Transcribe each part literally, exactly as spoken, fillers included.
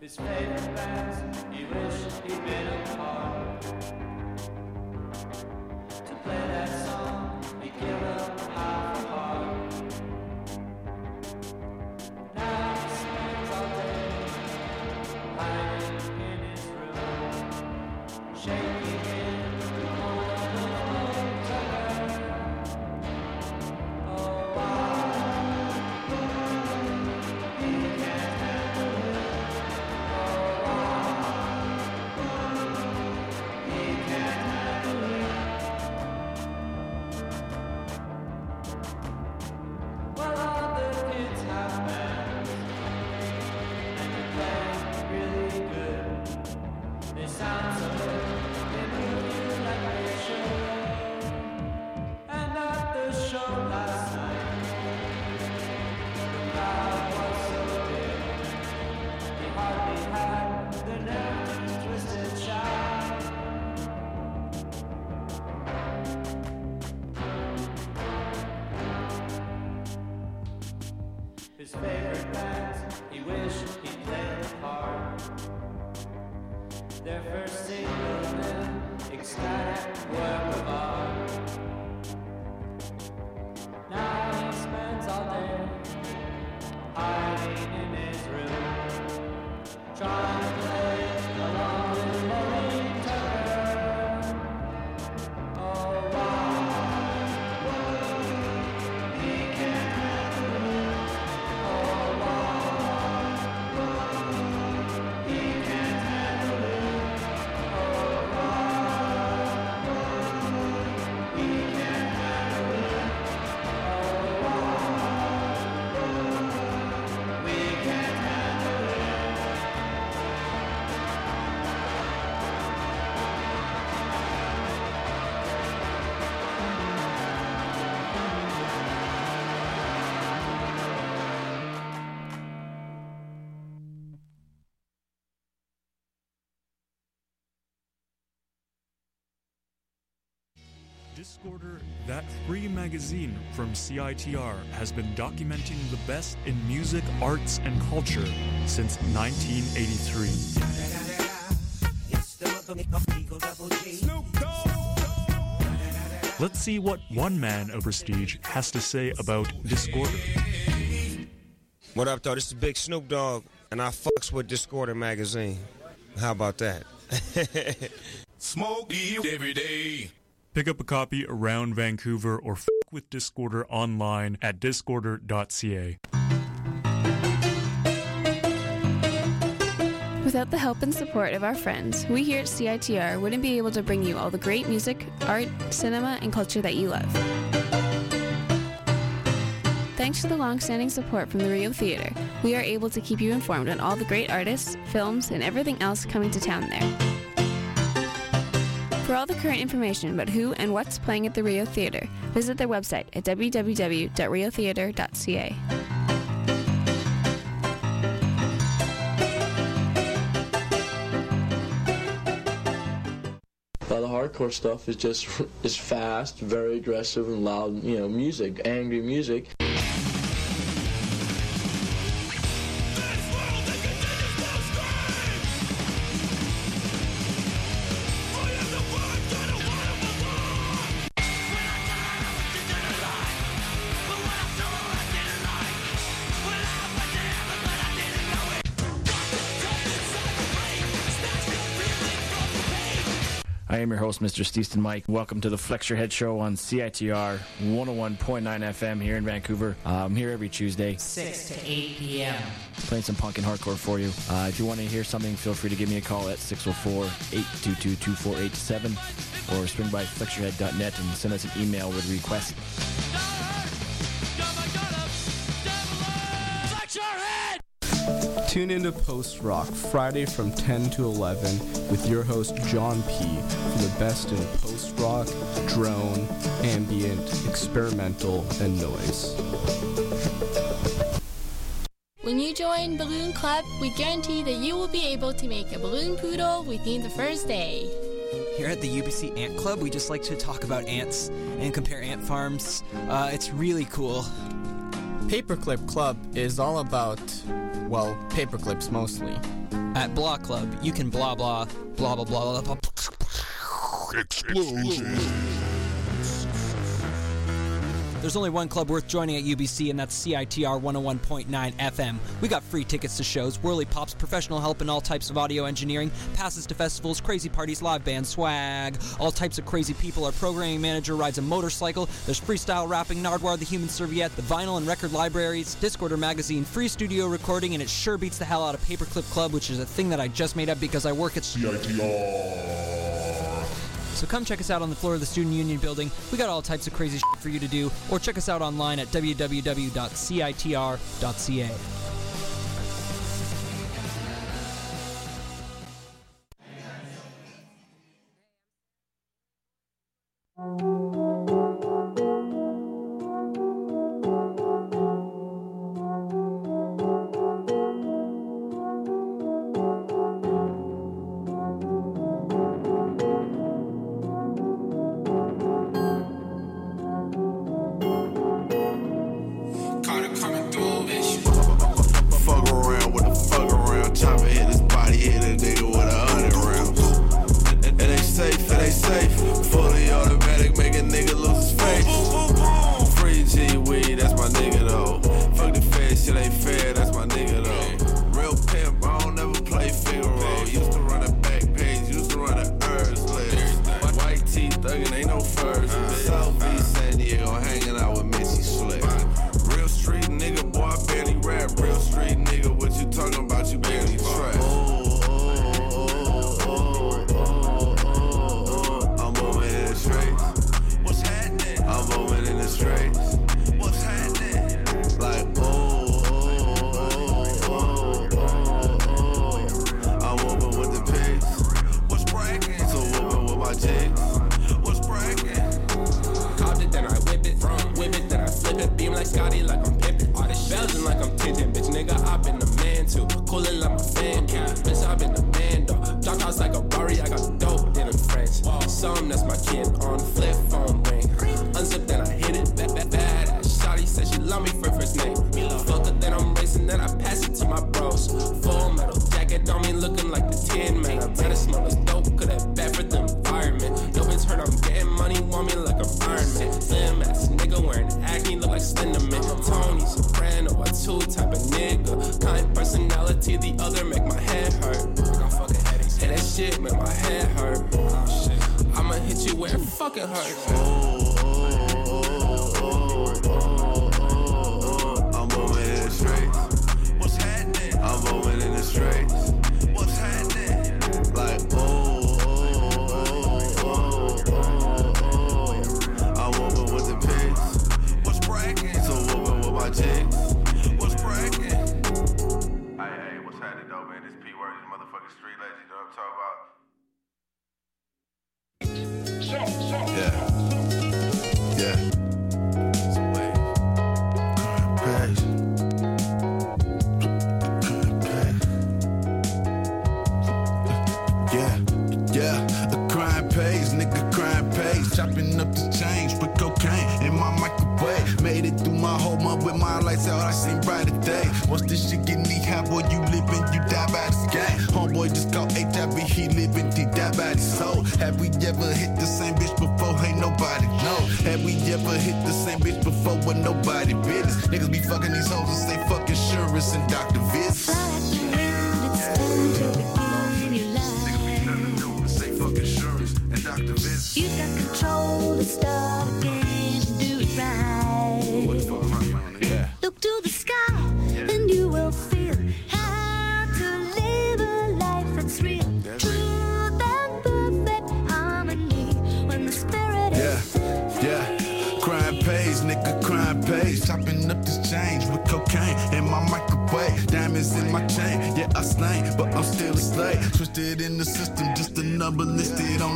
His favorite bands, he wished he'd been a part. To play that song, he'd give up half a heart. Now he spends all day hiding in his room, shaking in the cold of the tucker. Oh, why he can't handle it. Oh, why he can't handle it. Well, all the kids have bands, and they play really good. They sound so good, they move you like they should. And at the show last night, the crowd was so big, they hardly had the nerve to twist and shout. His favorite bands, he wished he'd played the part. Their first single, an ecstatic work of art. Now he spends all day hiding in his room, trying to play along with Maureen Tucker. Oh, why he can't handle it. Oh, why he can't handle it. Oh, why he can't handle it. Oh, why we can't handle it. Discorder, that free magazine from C I T R, has been documenting the best in music, arts, and culture since nineteen eighty-three. Let's see what one man of prestige has to say about Discorder. What up, though? This is Big Snoop Dogg, and I fucks with Discorder magazine. How about that? Smoke weed every day. Pick up a copy around Vancouver or f*** with Discorder online at discorder dot c a. Without the help and support of our friends, we here at C I T R wouldn't be able to bring you all the great music, art, cinema, and culture that you love. Thanks to the long-standing support from the Rio Theatre, we are able to keep you informed on all the great artists, films, and everything else coming to town there. For all the current information about who and what's playing at the Rio Theatre, visit their website at w w w dot rio theatre dot c a. Well, the hardcore stuff is just is fast, very aggressive and loud, you know, music, angry music. I am your host, Mister Steeston Mike. Welcome to the Flex Your Head Show on C I T R one oh one point nine F M here in Vancouver. Uh, I'm here every Tuesday, six to eight p.m. playing some punk and hardcore for you. Uh, if you want to hear something, feel free to give me a call at six oh four, eight two two, two four eight seven or swing by flex your head dot net and send us an email with a request. Tune into Post Rock Friday from ten to eleven with your host John P. for the best in post rock, drone, ambient, experimental, and noise. When you join Balloon Club, we guarantee that you will be able to make a balloon poodle within the first day. Here at the U B C Ant Club, we just like to talk about ants and compare ant farms. Uh, it's really cool. Paperclip Club is all about Well, paper clips mostly. At Block Club, you can blah blah, blah blah blah blah blah. Explosion. There's only one club worth joining at U B C, and that's C I T R one oh one point nine F M. We got free tickets to shows, whirly pops, professional help in all types of audio engineering, passes to festivals, crazy parties, live band swag, all types of crazy people. Our programming manager rides a motorcycle. There's freestyle rapping, Nardwar the Human Serviette, the vinyl and record libraries, Discorder magazine, free studio recording, and it sure beats the hell out of Paperclip Club, which is a thing that I just made up because I work at C I T R. So come check us out on the floor of the Student Union building. We got all types of crazy shit for you to do. Or check us out online at w w w dot c i t r dot c a.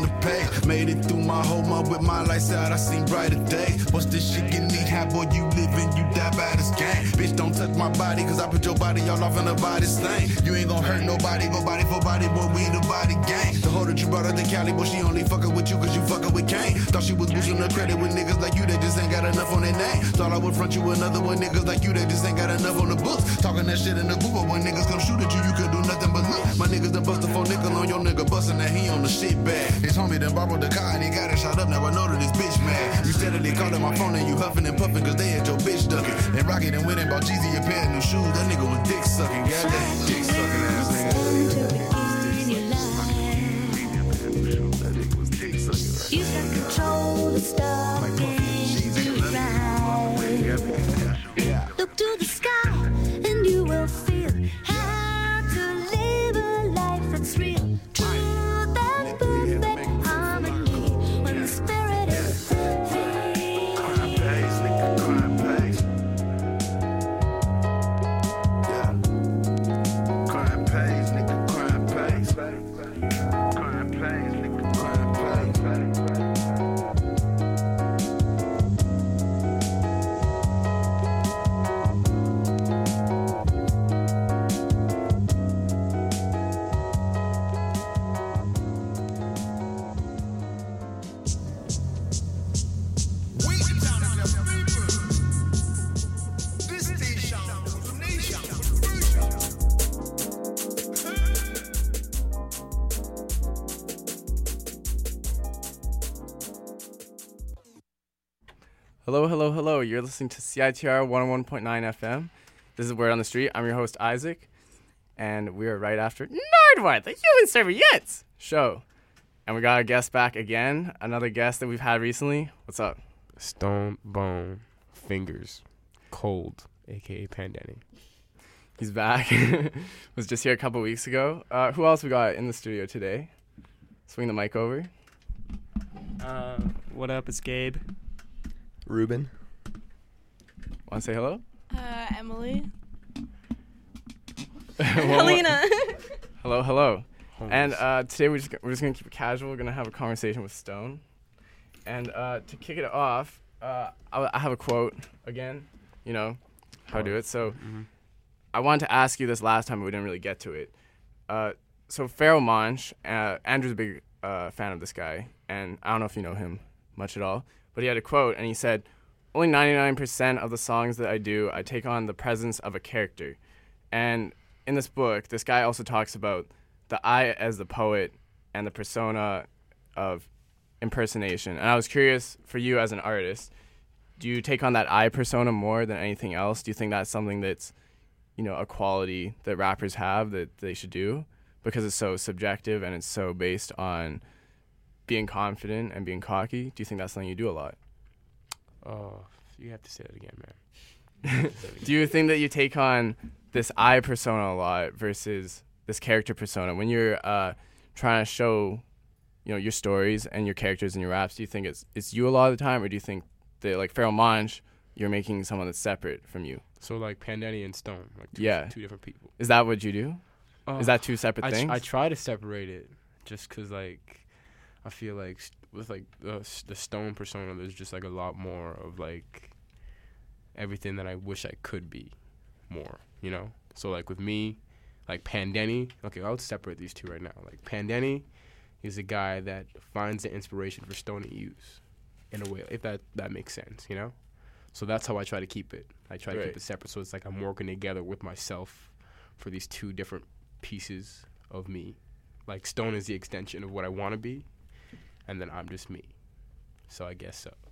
Made it through my whole month with my lights out, I seen brighter days. What's this shit getting me high, boy, you living and you die by this game. Bitch, don't touch my body, cause I put your body all off in the body stain. You ain't gon' hurt nobody, go body for body, boy, we the body gang. The hoe that you brought out to Cali, boy, she only fuckin' with you cause you fuckin' with Kane. Thought she was boosting her credit with niggas like you that just ain't got enough on their name. Thought I would front you another one, niggas like you that just ain't got enough on the books. Talking that shit in the booth, but when niggas come shoot at you, you could do nothing but look. My niggas done bust a four nickel on your nigga, bustin' that he on the shit bag. His homie done borrowed the car and he got it shot up, now I know that this bitch mad. You said that they called on my phone and you huffin' and puffin' cause they had your bitch duckin'. And Rocket and went and bought Jeezy a pair of new shoes, that nigga was dick sucking, goddamn dick sucking ass nigga. You got control the stuff and do right. Look to the sky and you will feel how to live a life that's real. Truth and perfect harmony when the spirit is free. Crime pays, nigga, crime pays. Yeah. Crime pays, nigga, crime pays. Crime pays, nigga, crime pays. Hello, hello, hello. You're listening to C I T R one oh one point nine F M. This is Word on the Street. I'm your host, Isaac. And we are right after Nardwuar, the Human Serviettes show. And we got a guest back again. Another guest that we've had recently. What's up? Stone Bone Fingers Cold, a k a. Pandeni. He's back. Was just here a couple weeks ago. Uh, who else we got in the studio today? Swing the mic over. Uh, what up? It's Gabe. Ruben. Want to say hello? Uh, Emily. Helena. Hello, hello. Homeless. And uh, today we're just, we're just going to keep it casual. We're going to have a conversation with Stone. And uh, to kick it off, uh, I, I have a quote again. You know how to do it. So mm-hmm. I wanted to ask you this last time, but we didn't really get to it. Uh, so Pharoah Monch, uh, Andrew's a big uh, fan of this guy. And I don't know if you know him much at all. But he had a quote, and he said, only ninety-nine percent of the songs that I do, I take on the presence of a character. And in this book, this guy also talks about the I as the poet and the persona of impersonation. And I was curious, for you as an artist, do you take on that I persona more than anything else? Do you think that's something that's, you know, a quality that rappers have that they should do? Because it's so subjective and it's so based on being confident and being cocky. Do you think that's something you do a lot? Oh, you have to say it again, man. Do you think that you take on this I persona a lot versus this character persona when you're uh, trying to show, you know, your stories and your characters and your raps? Do you think it's it's you a lot of the time, or do you think that, like Pharoah Monch, you're making someone that's separate from you? So like Pandeni and Stone, like two, yeah, two different people. Is that what you do? Uh, Is that two separate I things? Tr- I try to separate it, just cause like I feel like st- with like the the Stone persona, there's just like a lot more of like everything that I wish I could be more, you know? So like with me, like Pandeni, okay, I'll separate these two right now. Like Pandeni is a guy that finds the inspiration for Stone to use in a way, if that, that makes sense, you know? So that's how I try to keep it. I try to right. keep it separate, so it's like I'm working together with myself for these two different pieces of me. Like Stone is the extension of what I want to be, and then I'm just me. So I guess so.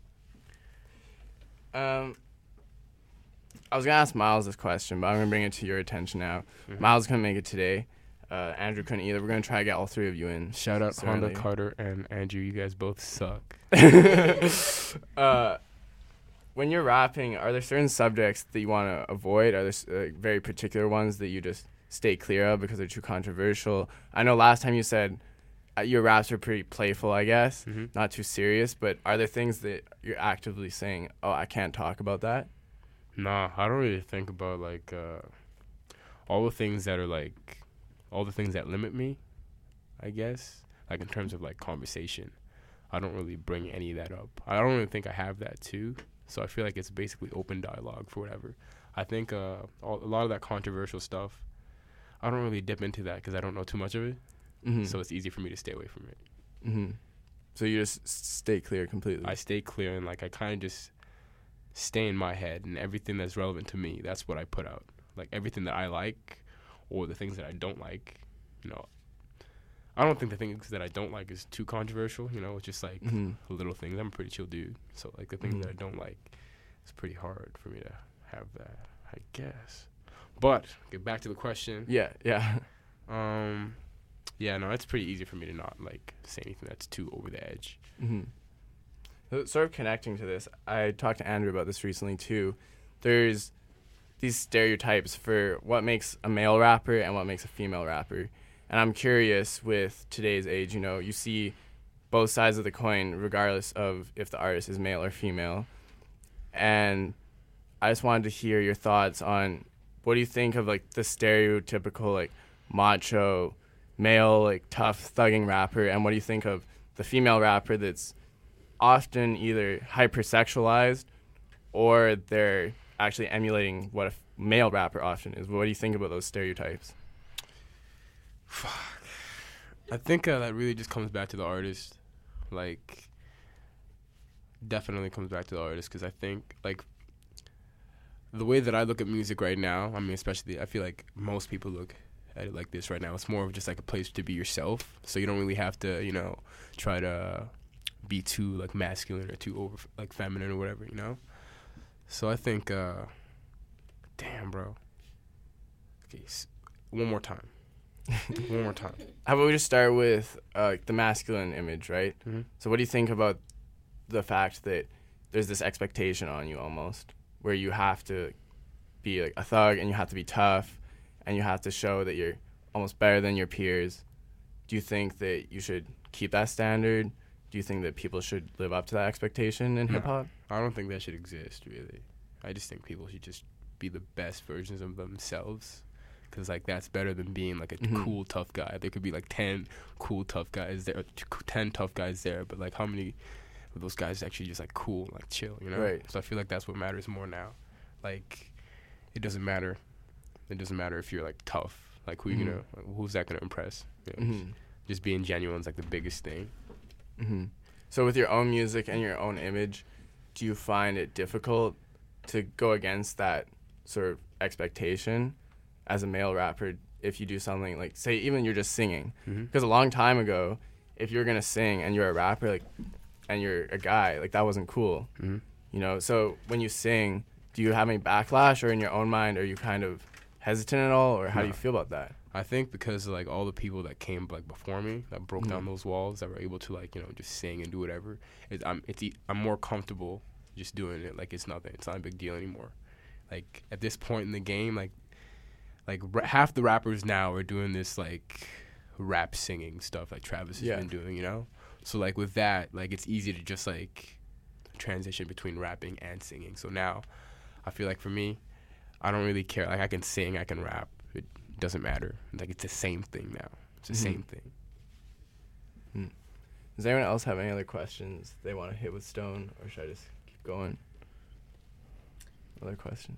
Um, I was going to ask Miles this question, but I'm going to bring it to your attention now. Mm-hmm. Miles couldn't make it today. Uh, Andrew couldn't either. We're going to try to get all three of you in. Shout out certainly. Honda Carter and Andrew. You guys both suck. uh, when you're rapping, are there certain subjects that you want to avoid? Are there uh, very particular ones that you just stay clear of because they're too controversial? I know last time you said uh, your raps are pretty playful, I guess, mm-hmm. not too serious, but are there things that you're actively saying, oh, I can't talk about that? Nah, I don't really think about, like, uh, all the things that are, like, all the things that limit me, I guess, like, in terms of, like, conversation. I don't really bring any of that up. I don't really think I have that, too. So I feel like it's basically open dialogue for whatever. I think uh, all, a lot of that controversial stuff, I don't really dip into that because I don't know too much of it. Mhm. So it's easy for me to stay away from it. Mm-hmm. So you just s- stay clear completely. I stay clear and like I kind of just stay in my head, and everything that's relevant to me, that's what I put out. Like everything that I like or the things that I don't like, you know. I don't think the things that I don't like is too controversial, you know. It's just like Mhm. little things. I'm a pretty chill dude. So like the things Mhm. that I don't like, it's pretty hard for me to have that, I guess. But get back to the question. Yeah, yeah. Um, yeah, no, it's pretty easy for me to not like say anything that's too over the edge. Mm-hmm. So, sort of connecting to this, I talked to Andrew about this recently too. There's these stereotypes for what makes a male rapper and what makes a female rapper. And I'm curious, with today's age, you know, you see both sides of the coin regardless of if the artist is male or female. And I just wanted to hear your thoughts on what do you think of like the stereotypical like macho male like tough thugging rapper, and what do you think of the female rapper that's often either hypersexualized or they're actually emulating what a f- male rapper often is? What do you think about those stereotypes? Fuck. I think uh, that really just comes back to the artist. Like, definitely comes back to the artist, because I think, like, the way that I look at music right now, I mean, especially, I feel like most people look at it like this right now. It's more of just, like, a place to be yourself. So you don't really have to, you know, try to be too, like, masculine or too, over like, feminine or whatever, you know? So I think, uh, damn, bro. Okay, s- one more time. One more time. How about we just start with uh, the masculine image, right? Mhm. So what do you think about the fact that there's this expectation on you almost, where you have to be like a thug and you have to be tough and you have to show that you're almost better than your peers? Do you think that you should keep that standard? Do you think that people should live up to that expectation in No. hip-hop? I don't think that should exist, really. I just think people should just be the best versions of themselves. Because, like, that's better than being, like, a Mhm. cool, tough guy. There could be, like, ten cool, tough guys there, t- ten tough guys there, but, like, how many of those guys actually just, like, cool, like, chill, you know? Right. So I feel like that's what matters more now. Like, it doesn't matter. It doesn't matter if you're, like, tough. Like, who you Mhm. gonna, like, who's that gonna impress? You know, Mhm. Just being genuine is, like, the biggest thing. hmm So with your own music and your own image, do you find it difficult to go against that sort of expectation as a male rapper if you do something like, say, even you're just singing? Mhm. Because a long time ago, if you're gonna sing and you're a rapper, like, and you're a guy, like, that wasn't cool. Mhm. You know. So when you sing, do you have any backlash, or in your own mind, are you kind of hesitant at all, or how do you No. feel about that? I think because like all the people that came like before me that broke down Mhm. those walls, that were able to like you know just sing and do whatever, it, I'm it's e- I'm more comfortable just doing it like it's nothing. It's not a big deal anymore. Like at this point in the game, like like ra- half the rappers now are doing this like rap singing stuff like Travis has Yeah. been doing, you know. So like with that, like it's easy to just like transition between rapping and singing. So now, I feel like for me, I don't really care. Like I can sing, I can rap. It doesn't matter. Like it's the same thing now. It's the Mhm. same thing. Hmm. Does anyone else have any other questions they want to hit with Stone, or should I just keep going? Other questions?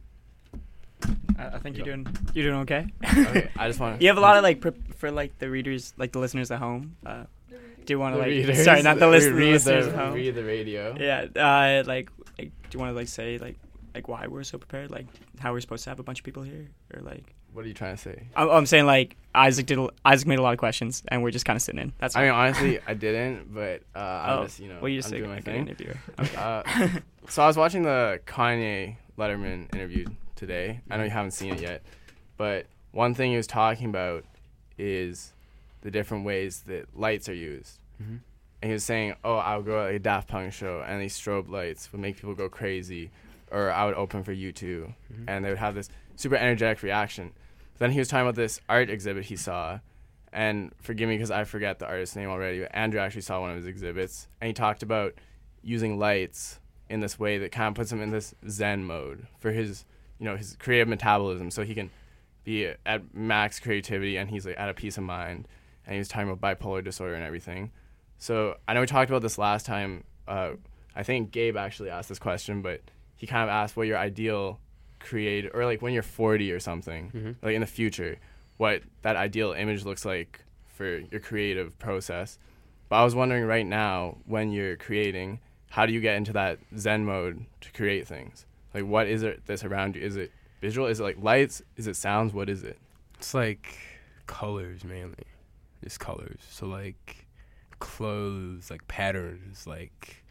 I, I think You you're go. doing you're doing okay. Okay, I just wanna- You have a lot of like prep for like the readers, like the listeners at home. Uh, do you want to The like? readers, Sorry, not the, we list- the read listeners the- at home. read the radio. Yeah. Uh, like, like, do you want to like say like like why we're so prepared? Like how we're supposed to have a bunch of people here, or like? What are you trying to say? I'm, I'm saying like Isaac did. A, Isaac made a lot of questions, and we're just kind of sitting in. That's. I mean, all. honestly, I didn't, but uh, I'm Oh, just, you know, well, you're just I'm a- doing my a good thing. interviewer. Okay. Uh, so I was watching the Kanye Letterman interview today. I know you haven't seen it yet, but one thing he was talking about is the different ways that lights are used. Mhm. And he was saying, oh, I would go to like a Daft Punk show, and these strobe lights would make people go crazy, or I would open for U two, Mhm. and they would have this super energetic reaction. Then he was talking about this art exhibit he saw, and forgive me because I forget the artist's name already, but Andrew actually saw one of his exhibits, and he talked about using lights in this way that kind of puts him in this Zen mode for his, you know, his creative metabolism, so he can be at max creativity, and he's like at a peace of mind. And he was talking about bipolar disorder and everything. So I know we talked about this last time uh, I think Gabe actually asked this question, but he kind of asked what your ideal create, or like when you're forty or something, Mhm. like in the future, what that ideal image looks like for your creative process. But I was wondering right now, when you're creating, how do you get into that Zen mode to create things? Like, what is it that's around you? Is it visual? Is it like lights? Is it sounds? What is it? It's like colors mainly, just colors. So like clothes, like patterns, like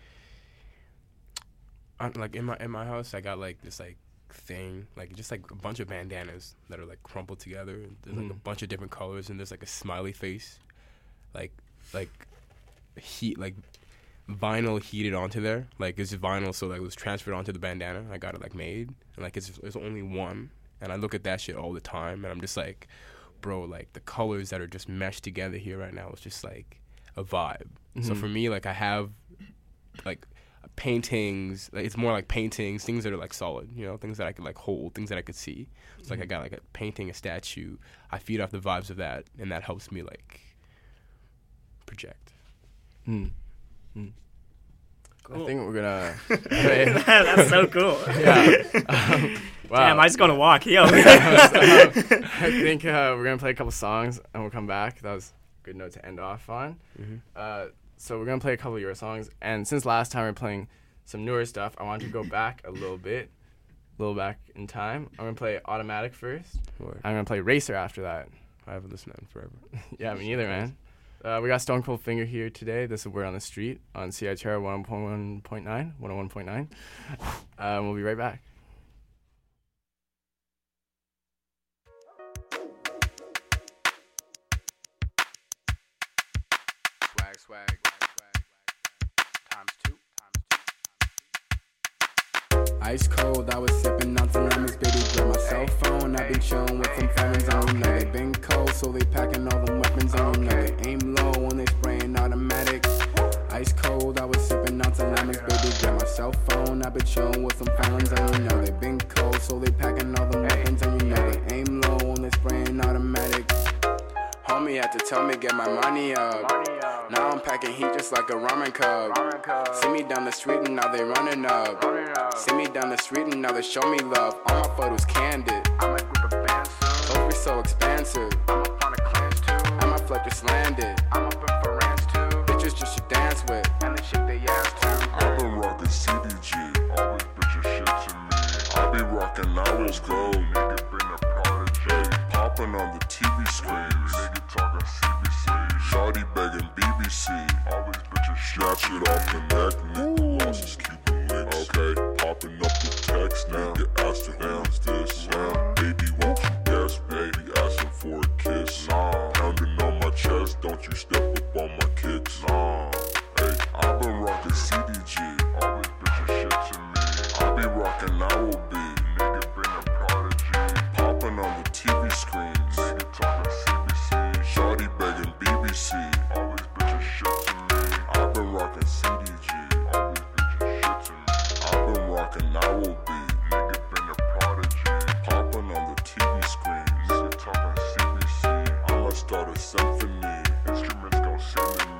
I, like in my in my house, I got like this like thing, like just like a bunch of bandanas that are like crumpled together. And there's like a Mhm. bunch of different colors, and there's like a smiley face, like like heat like vinyl heated onto there. Like it's vinyl, so like it was transferred onto the bandana. I got it like made, and like it's it's only one. And I look at that shit all the time, and I'm just like, bro, like the colors that are just meshed together here right now is just like a vibe. So Mhm. for me, like I have like paintings, like it's more like paintings, things that are like solid, you know, things that I could like hold, things that I could see. It's like I got like a painting, a statue. I feed off the vibes of that, and that helps me like project. Mm. Mm. Cool. I think we're gonna. That's so cool. Yeah. Um, wow. Damn, I just gonna walk. Yo. um, I think uh, we're gonna play a couple songs and we'll come back. That was a good note to end off on. Mhm. Uh, so we're gonna play a couple of your songs. And since last time we we're playing some newer stuff, I want to go back a little bit, a little back in time. I'm gonna play Automatic first. Word. I'm gonna play Racer after that. I haven't listened to them forever. Yeah, me neither, man. Uh, we got Stone Cold Finger here today. This is Word on the Street on C I T R one oh one point nine. one oh one point nine. Um, we'll be right back. Swag, swag, times two. Ice cold, I was sipping on some lemons, baby, grab my cell phone. I've been chillin' with some friends, and you know they been cold, so they packing all them weapons, and you know they aim low when they spraying automatic. Ice cold, I was sipping on some lemons, baby, grab my cell phone. I've been chillin' with some friends, and you know they been cold, so they packing all them weapons, and you know they aim low when they spraying automatic. Homie had to tell me get my money up. Now I'm packing heat just like a ramen cup. See me down the street and now they running up. See me down the street and now they show me love. All my photos candid. I'm a group of bands soon. Trophy so expansive. I'm up on a clans too. And my flight just landed. I'm up in for rants too. Bitches just should dance with. And they shake their ass too. I've been rocking C D G. Always bitches shit to me. I be rocking Hours Gold. Nigga been a prodigy. Popping on the T V screens. Nigga talking C B C. Shawty begging B B C. Always bitches snatch it off the neck. Nigga losses keep it lit. Okay, popping up the text now. Nigga asking who is this now? Baby, won't you guess? Baby asking for a kiss. Nah, pounding on my chest. Don't you step up on my kicks. Nah, hey, I've been rocking C D G. Always bitches shit to me. I be rocking I will be. Nigga been a prodigy. Popping on the T V screens. Nigga talking C B C. Shawty begging B B C. Always bitches shit to me. I've been rocking C D G. Always bitches shit to me. I've been rocking I will be. Nigga been a prodigy. Popping on the T V screens. Nigga talking C B C. I'ma start a symphony. Instruments gon' sing to me.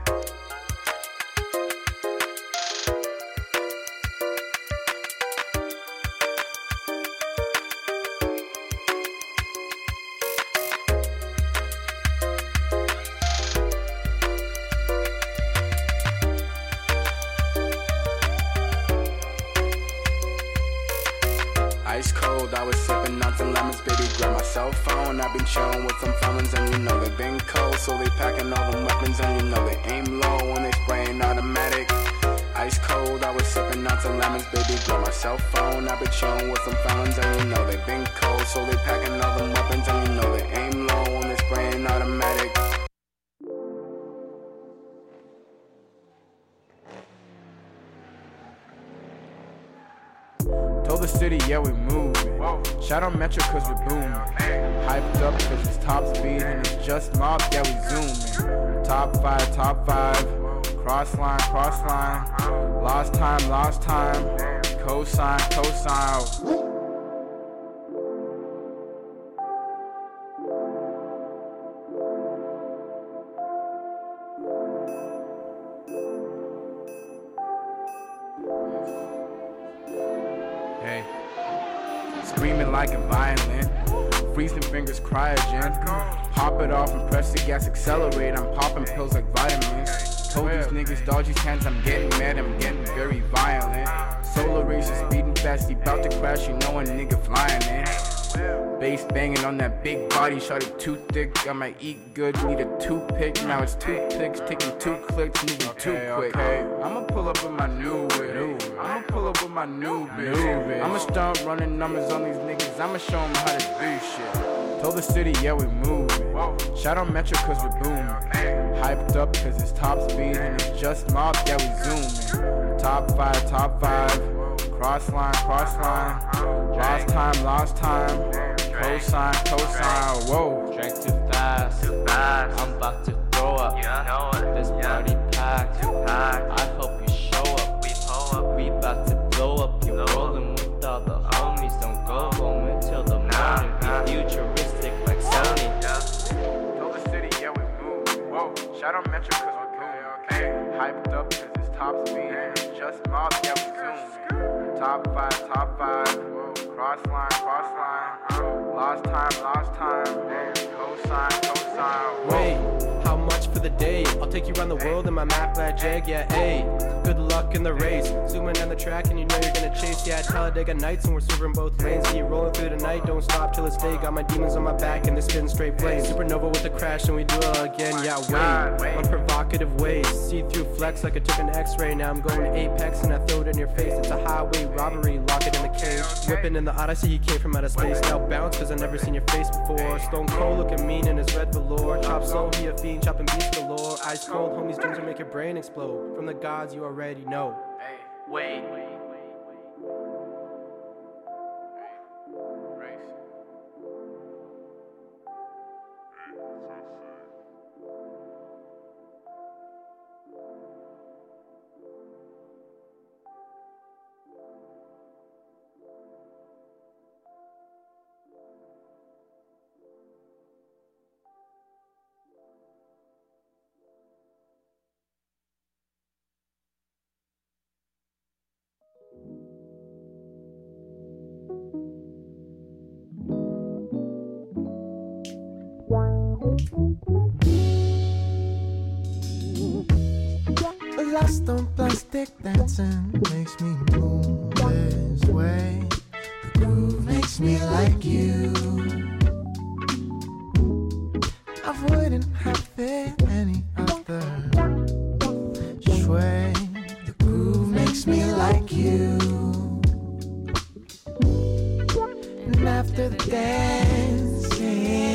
Ice cold, I was sipping on some lemons, baby, grab my cell phone. I've been chillin' with some felons, and you know they been cold, so they packing all them weapons, and you know they aim low when they sprayin' automatic. Ice cold, I was sipping on some lemons, baby, grab my cell phone. I've been chillin' with some felons, and you know they been cold, so they packing all them weapons, and you know they aim low when they sprayin' automatic. Told the city, yeah, we moving. Shout out Metro cause we booming. Hyped up cause it's top speed and it's just mob, yeah, we zooming. Top five, top five. Cross line, cross line. Lost time, lost time. Cosign, cosign. Hey, screaming like a violin, freezing fingers cryogen. Pop it off and press the gas, accelerate. I'm popping pills like vitamins. Told these niggas dodge these hands, I'm getting mad, I'm getting very violent. Solar racer speeding fast, he bout to crash, you know a nigga flying in. Bass banging on that big body, shot it too thick. I might eat good, need a toothpick. Now it's two clicks, taking two clicks, moving too quick. Okay. I'ma pull up with my new whip. I'ma pull up with my new bitch. I'ma start running numbers on these niggas. I'ma show them how to do shit. Told the city, yeah, we moving. Shout out Metro, cause we're booming. Hyped up, cause it's top speed and it's just mob, yeah, we zooming. Top five, top five. Cross line, cross line. Lost time, lost time. Cosign, cosign, whoa. Drank too fast, too fast. I'm about to throw up. Yeah, know it. This party packed, too packed. I hope you show up. We pull up. We about to blow up. You rolling with all the homies. Don't go home until the morning. Be futuristic like Sony. Told the city, yeah, we move. Whoa. Shout out Metro, cause we're good. Okay. Hyped up, cause it's top speed and it's just mob, yeah, we zoom. Top five, top five. Cross line, cross line. Lost time, lost time. Cosign, cosign. Wait, how much for the day? I'll take you around the world in my map black jag, yeah, ayy. Good luck in the race. Zooming down the track and you know you're gonna chase. Yeah, Talladega Nights and we're serving both lanes. Yeah, rolling through the night, don't stop till it's day. Got my demons on my back and they're spitting straight flames. Supernova with the crash and we do it all again. Yeah, wait, on provocative ways. See-through flex like I took an x-ray. Now I'm going to Apex and I throw it in your face. It's a highway robbery, lock it in the cage. Whipping in the Odyssey, you came from outer space. Now bounce cause I've never seen your face before. Stone Cold looking mean in his red velour. Chop soul, he a fiend, chopping beats galore. Ice cold, homies dreams will make your brain explode. From the gods you already know. Hey, wait. Lost on plastic dancing makes me move this way. The groove makes me like you. I wouldn't have it any other way. The groove makes me like you. And after the dancing,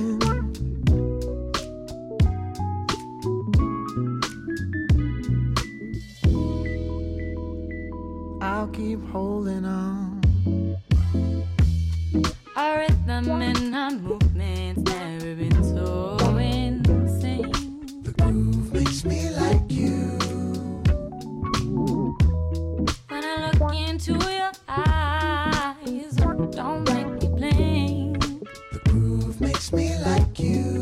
I'll keep holding on. Our rhythm and our movements never been so insane. The groove makes me like you. When I look into your eyes, don't make me blink. The groove makes me like you.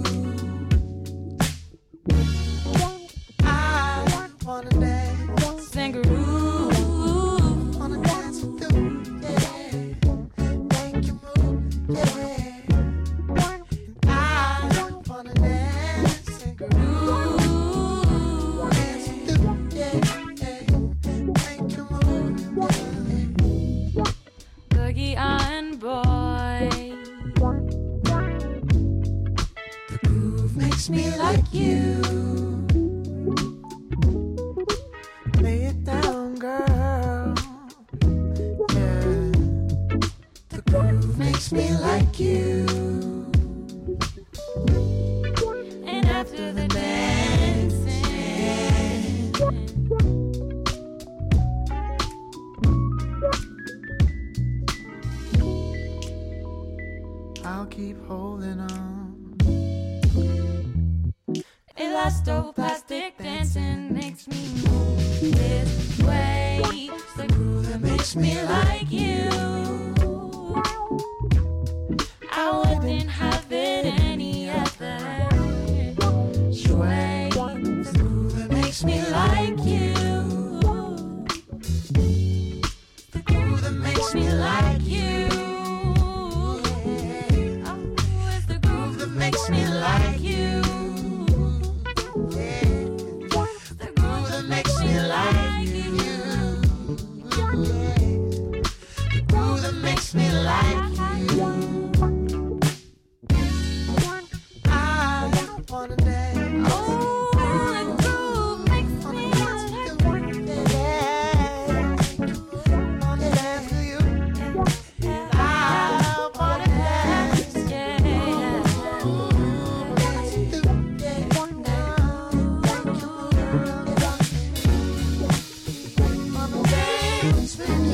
I wanna dance, sing a groove. Me like you. Lay it down, girl. Yeah. The groove makes me like you. And after the dancing, I'll keep holding on. Elastoplastic dancing makes me move this way. The groove that makes me like you. I wouldn't have it any other way. The groove that makes me like you. The groove that makes me like you. Oh, it's the groove that makes me like you. The groove that makes me like you. The groove that makes me like you. I wanna dance. Oh, the groove makes me like you. Wanna dance with you. I wanna dance. Wanna dance with you.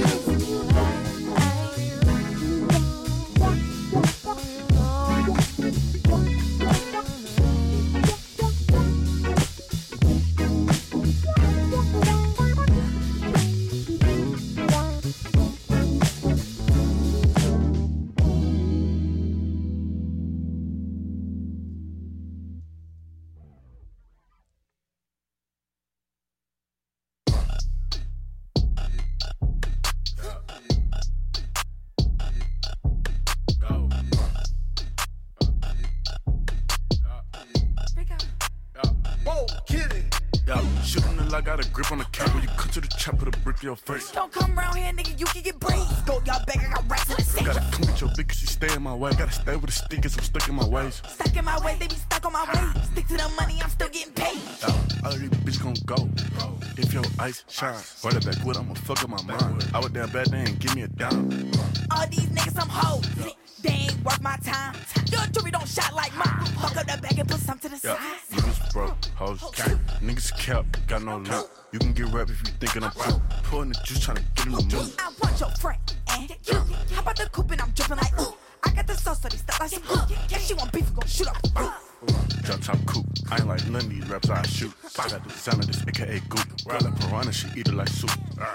Whoa, get it. Yo, shooting the like got a grip on the cap when you cut to the chop, put a brick in your face. Don't come around here, nigga, you can get braced. Go y'all back, I got racks in the safe. Gotta come with your bitch cause she stay in my way. Gotta stay with the stick cause I'm stuck in my ways. Stuck in my way, they be stuck on my way. Stick to the money, I'm still getting paid. Yo, all of these bitches gon' go. If your ice shine, run it back with, I'ma fuck up my mind. I was down bad, they ain't give me a dime. All these niggas, I'm hoes. They ain't worth my time. Your jewelry don't shot like mine. Fuck up that bag and put some to the Yo, side. niggas broke, hoes gang. Niggas kept, got no luck. You can get rap if you thinking I'm cool. Pulling the juice, tryna get in the mood. I want your friend and you. How about the coupe and I'm dripping like ooh. I got the sauce so they step like some ooh. If she want beef, we gon' shoot up the roof. Drop top coupe, I ain't like none of these raps I shoot. I got the sound of this A K A goop. Ride like piranha, she eat it like soup.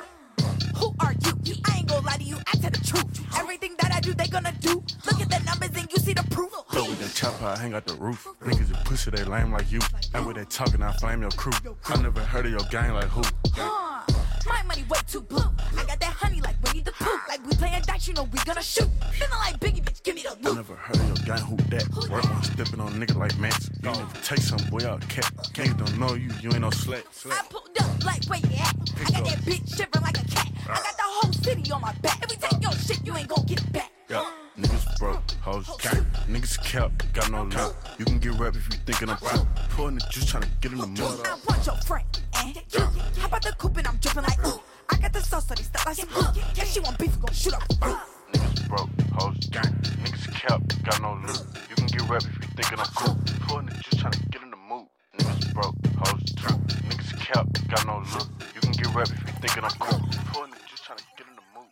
Who are you? I ain't gon' lie to you, I tell the truth. Everything that I do, they gonna do. Look at the numbers and you see the proof. Throw with that chopper, I hang out the roof. Niggas that pussy, they lame like you. And when they talking, I flame your crew. I never heard of your gang like who. Huh, my money way too blue. I got that honey like Winnie the Pooh. Like we playing dice, you know we gonna shoot. Feeling like Biggie, bitch, give me the I loot. never heard of your gang who that. Work one stepping on a nigga like Max. You never take some boy out cat. Niggas don't know you, you ain't no slut. I pulled up like where you at. I got that bitch shivering like a cat. I got the whole city on my back. Every time your shit, you ain't gon' get it back. Yo, niggas broke, hoes gang. Niggas kept, got no luck. You can get rap if you thinking I'm cool. Pulling the juice, tryna get in the mood. I want your friend and you. How about the coupe and I'm dripping like ooh. I got the sauce so they step like some ooh. If she want beef, we gon' shoot up the roof. Niggas broke, hoes gang. Niggas kept, got no luck. You can get rap if you thinking I'm cool. Pulling the juice, tryna get in the mood. Niggas broke, hoes gang. Niggas kept, got no luck. You can get rap if you thinking I'm cool. Pulling the juice, tryna get in the mood.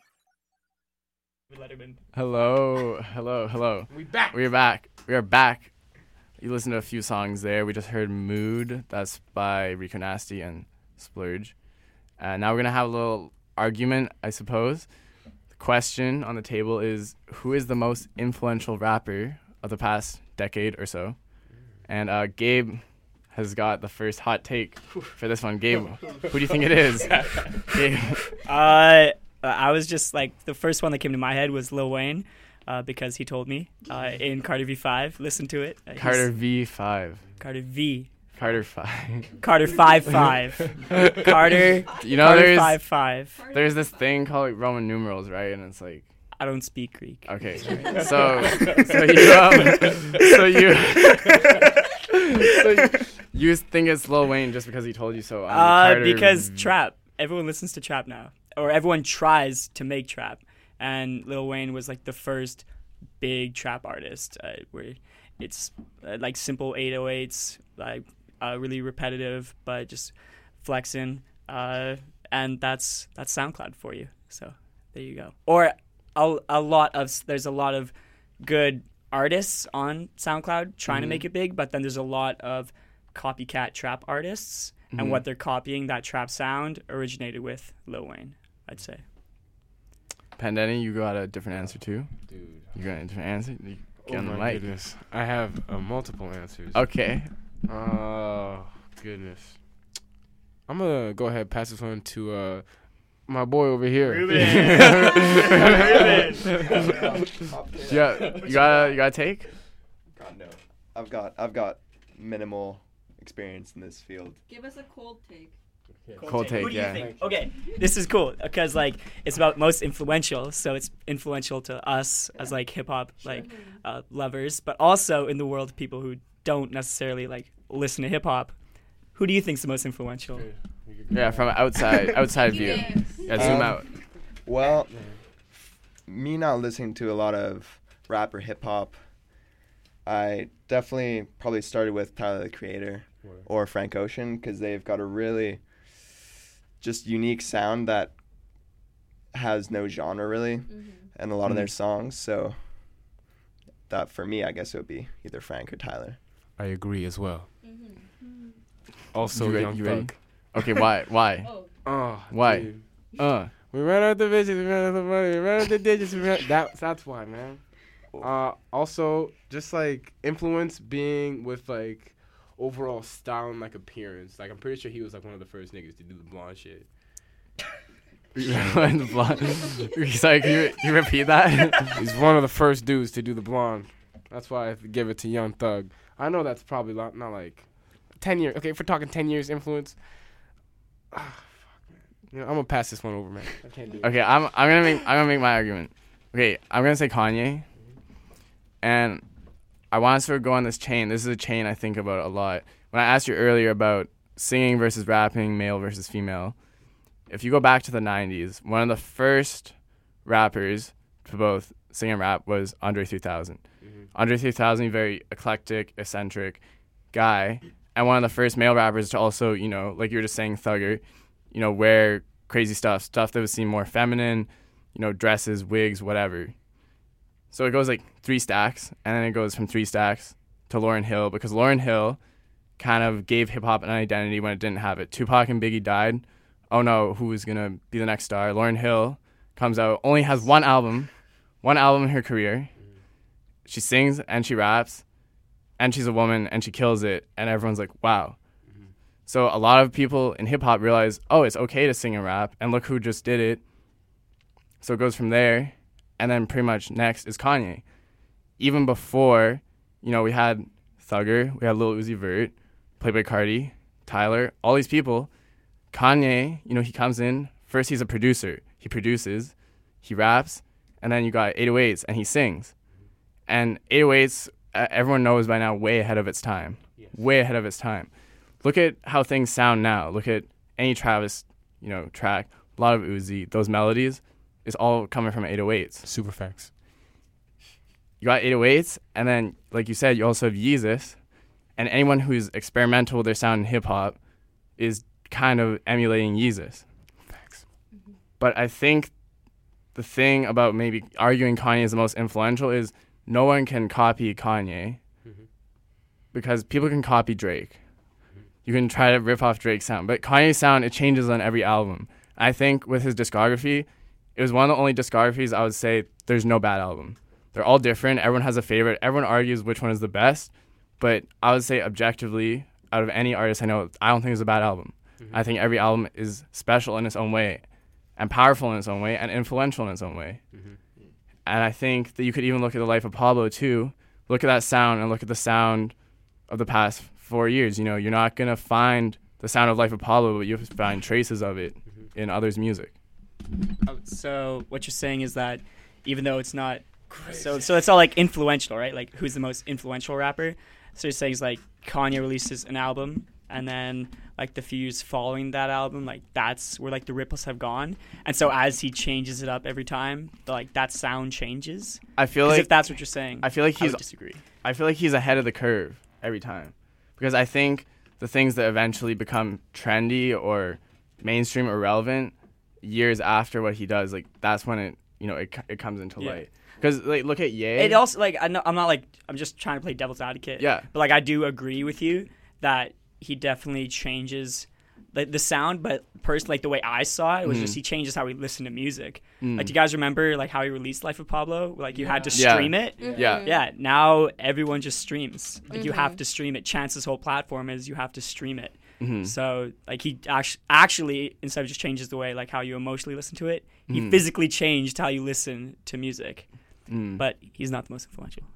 Hello, hello, hello. We back. We're back. We are back. You listened to a few songs there. We just heard Mood. That's by Rico Nasty and Splurge. And now we're going to have a little argument, I suppose. The question on the table is, who is the most influential rapper of the past decade or so? And uh, Gabe has got the first hot take for this one. Gabe, who do you think it is? Gabe. Uh, I was just like, the first one that came to my head was Lil Wayne, uh, because he told me uh, in Carter V five. Listen to it. Uh, Carter V five. Carter V. Carter five. Carter five five. Carter. You know, Carter there's five five. There's this thing called like Roman numerals, right? And it's like. I don't speak Greek. Okay, so so you um, so you so you, you think it's Lil Wayne just because he told you so? On Uh, Carter because V- trap. Everyone listens to trap now, or everyone tries to make trap, and Lil Wayne was like the first big trap artist, uh, where it's uh, like simple eight oh eights, like uh, really repetitive, but just flexing, uh, and that's that's SoundCloud for you. So there you go. Or a, a lot of there's a lot of good artists on SoundCloud trying to Mhm. make it big, but then there's a lot of copycat trap artists, Mhm. and what they're copying, that trap sound originated with Lil Wayne, I'd say. Pandeni, you got a different answer too? Dude. You got a different answer? You get Oh on the my mic. goodness. I have uh, multiple answers. Okay. Oh, goodness. I'm going to go ahead and pass this one to uh, my boy over here. Ruben. Yeah, you got you got a take? God no. I've got I've got minimal experience in this field. Give us a cold take. Cold take, Who do you yeah. think? Okay, this is cool because like it's about most influential, so it's influential to us as like hip hop like uh, lovers, but also in the world of people who don't necessarily like listen to hip hop. Who do you think's the most influential? Yeah, from outside outside view. Yeah, zoom Um, out. Well, me not listening to a lot of rap or hip hop, I definitely probably started with Tyler the Creator or Frank Ocean because they've got a really just unique sound that has no genre really in a lot of their Mhm. songs. So that for me, I guess it would be either Frank or Tyler. I agree as well. Also, You re- Young you ready? Thug. Okay, why? Why? Oh, Why? dude. Uh. We ran out the bitches, we ran out the money, we ran out the digits. We ran, that, that's why, man. Uh, also, just like influence being with like overall style and like appearance. Like I'm pretty sure he was like one of the first niggas to do the blonde shit. The blonde. Sorry, can you, can you repeat that? He's one of the first dudes to do the blonde. That's why I have to give it to Young Thug. I know that's probably not, not like ten years. Okay, if we're talking ten years influence, ah, fuck, man. You know, I'm gonna pass this one over, man. I can't do it. Okay, I'm I'm gonna make I'm gonna make my argument. Okay, I'm gonna say Kanye, and I want to sort of go on this chain. This is a chain I think about a lot. When I asked you earlier about singing versus rapping, male versus female, if you go back to the nineties, one of the first rappers to both sing and rap was Andre three thousand. Mm-hmm. Andre three thousand, very eclectic, eccentric guy, and one of the first male rappers to also, you know, like you were just saying, thugger, you know, wear crazy stuff, stuff that would seem more feminine, you know, dresses, wigs, whatever. So it goes like three stacks, and then it goes from three stacks to Lauryn Hill, because Lauryn Hill kind of gave hip-hop an identity when it didn't have it. Tupac and Biggie died. Oh no, who is going to be the next star? Lauryn Hill comes out, only has one album, one album in her career. She sings and she raps, and she's a woman, and she kills it, and everyone's like, wow. Mm-hmm. So a lot of people in hip-hop realize, oh, it's okay to sing and rap, and look who just did it. So it goes from there. And then pretty much next is Kanye. Even before, you know, we had Thugger, we had Lil Uzi Vert, Playboi Carti, Tyler, all these people. Kanye, you know, he comes in, first he's a producer. He produces, he raps, and then you got eight oh eights, and he sings. And eight oh eights, uh, everyone knows by now, way ahead of its time. Yes. Way ahead of its time. Look at how things sound now. Look at any Travis, you know, track, a lot of Uzi, those melodies. Is all coming from eight oh eights. Super facts. You got eight oh eights, and then, like you said, you also have Yeezus. And anyone who's experimental with their sound in hip-hop is kind of emulating Yeezus. Facts. Mm-hmm. But I think the thing about maybe arguing Kanye is the most influential is no one can copy Kanye mm-hmm. because people can copy Drake. Mm-hmm. You can try to rip off Drake's sound. But Kanye's sound, it changes on every album. I think with his discography, it was one of the only discographies I would say there's no bad album. They're all different. Everyone has a favorite. Everyone argues which one is the best. But I would say objectively, out of any artist I know, I don't think it's a bad album. Mm-hmm. I think every album is special in its own way and powerful in its own way and influential in its own way. Mm-hmm. And I think that you could even look at the life of Pablo too. Look at that sound and look at the sound of the past four years. You know, you're not going to find the sound of Life of Pablo, but you'll find traces of it mm-hmm. in others' music. Oh, so what you're saying is that even though it's not Crazy. so so it's all like influential, right? Like who's the most influential rapper? So you're saying it's like Kanye releases an album, and then like the few years following that album, like that's where like the ripples have gone. And so as he changes it up every time, like that sound changes. I feel like if that's what you're saying, I feel like he's I would disagree. I feel like he's ahead of the curve every time, because I think the things that eventually become trendy or mainstream or relevant years after what he does, like that's when it, you know, it it comes into Yeah. light. Because like look at Ye. It also like I know, I'm not like I'm just trying to play devil's advocate. Yeah. But like I do agree with you that he definitely changes the the sound. But personally, like the way I saw it was Mhm. just he changes how we listen to music. Mm. Like, do you guys remember like how he released Life of Pablo? Like you had to Yeah. stream it. Mhm. Yeah. Yeah. Now everyone just streams. Like you have Mhm. to stream it. Chance's whole platform is you have to stream it. Mhm. So like he act- actually instead of just changes the way like how you emotionally listen to it, he Mhm. physically changed how you listen to music. Mm. But he's not the most influential.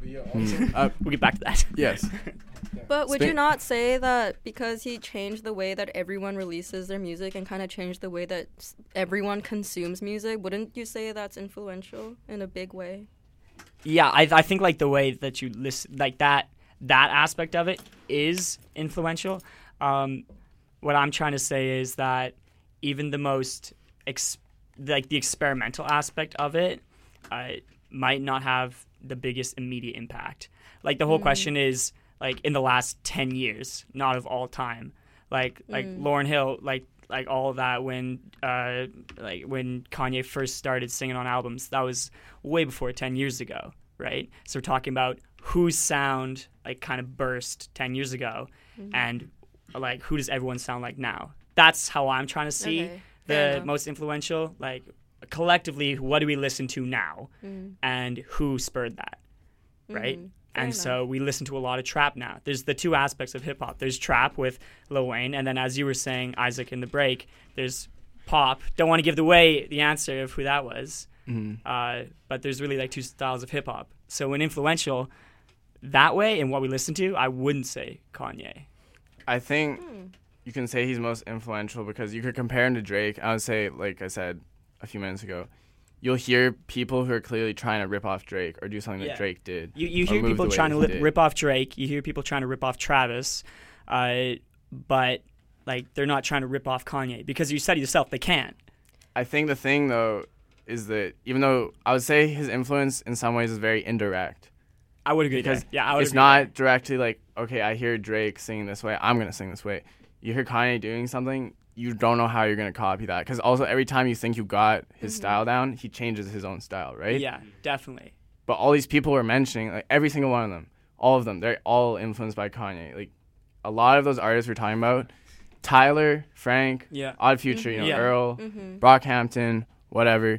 Mm. Uh, we'll get back to that. Yes. But would Spe- you not say that because he changed the way that everyone releases their music and kind of changed the way that s- everyone consumes music, wouldn't you say that's influential in a big way? Yeah, I I think like the way that you listen, like that that aspect of it is influential. Um, what I'm trying to say is that even the most ex- like the experimental aspect of it uh, might not have the biggest immediate impact. Like the whole Mm. question is like in the last ten years, not of all time. Like like Mm. Lauryn Hill, like like all of that when uh like when Kanye first started singing on albums, that was way before ten years ago, right? So we're talking about whose sound like kind of burst ten years ago, Mhm. and like who does everyone sound like now? That's how I'm trying to see Okay, fair the enough. most influential. Like collectively, what do we listen to now, Mhm. and who spurred that, right? Mhm. Fair And so we listen to a lot of trap now. There's the two aspects of hip hop. There's trap with Lil Wayne, and then as you were saying, Isaac, in the break, there's pop. Don't want to give away the answer of who that was, Mhm. uh, but there's really like two styles of hip hop. So when influential that way in what we listen to, I wouldn't say Kanye. I think Hmm. you can say he's most influential because you could compare him to Drake. I would say, like I said a few minutes ago, you'll hear people who are clearly trying to rip off Drake or do something Yeah. that Drake did. You you or hear move people the way trying to that he li- did. rip off Drake. You hear people trying to rip off Travis, uh, but like they're not trying to rip off Kanye because you said it yourself they can't. I think the thing though is that even though I would say his influence in some ways is very indirect. I would agree because there. Yeah, I would it's agree not directly like, okay, I hear Drake singing this way, I'm gonna sing this way. You hear Kanye doing something, you don't know how you're gonna copy that because also every time you think you got his Mhm. style down, he changes his own style, right? Yeah, definitely. But all these people we're mentioning, like every single one of them, all of them, they're all influenced by Kanye. Like a lot of those artists we're talking about, Tyler, Frank, Yeah. Odd Future, you know, Mhm. Yeah. Earl, Mhm. Brockhampton, whatever.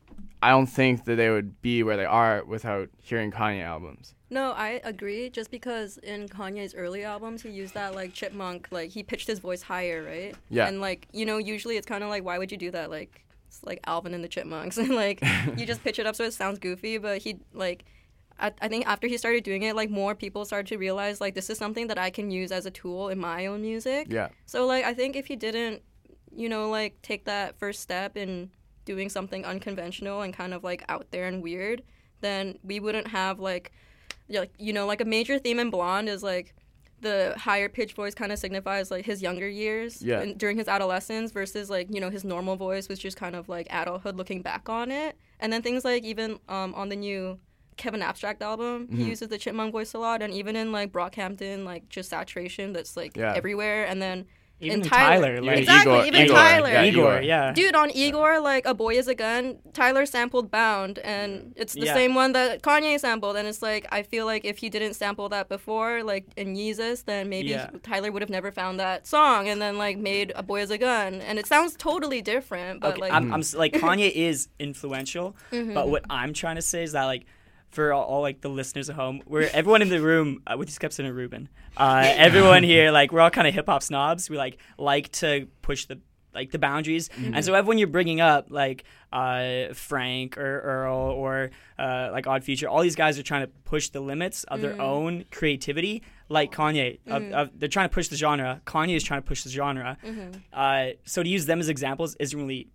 I don't think that they would be where they are without hearing Kanye albums. No, I agree. Just because in Kanye's early albums, he used that like chipmunk, like he pitched his voice higher, right? Yeah. And like you know, usually it's kind of like, why would you do that? Like it's like Alvin and the Chipmunks, and like you just pitch it up so it sounds goofy. But he like, I, I think after he started doing it, like more people started to realize like this is something that I can use as a tool in my own music. Yeah. So like I think if he didn't, you know, like take that first step in doing something unconventional and kind of like out there and weird, then we wouldn't have like, yeah, like, you know, like a major theme in Blonde is like the higher pitched voice kind of signifies like his younger years Yeah. and during his adolescence versus like, you know, his normal voice was just kind of like adulthood looking back on it. And then things like even um, on the new Kevin Abstract album, he Mhm. uses the chipmunk voice a lot, and even in like Brockhampton, like just saturation that's like Yeah. everywhere. And then Even in Tyler, Tyler, like- exactly, Igor- even Igor, Tyler, yeah, Igor, yeah. dude, on Igor, like A Boy Is a Gun, Tyler sampled Bound, and it's the Yeah. same one that Kanye sampled, and it's like I feel like if he didn't sample that before, like in Yeezus, then maybe Yeah. Tyler would have never found that song, and then like made A Boy Is a Gun, and it sounds totally different, but Okay, like I'm, I'm s- like Kanye is influential, Mhm. but what I'm trying to say is that like for all, all like the listeners at home, we're everyone in the room uh, with Skepson and Ruben, uh, everyone here like we're all kind of hip hop snobs. We like like to push the like the boundaries, Mm-hmm. and so everyone you're bringing up like uh, Frank or Earl or uh, like Odd Future, all these guys are trying to push the limits of their Mhm. own creativity, like Kanye. Of, Mhm. of, they're trying to push the genre. Kanye is trying to push the genre. Mhm. Uh, so to use them as examples isn't really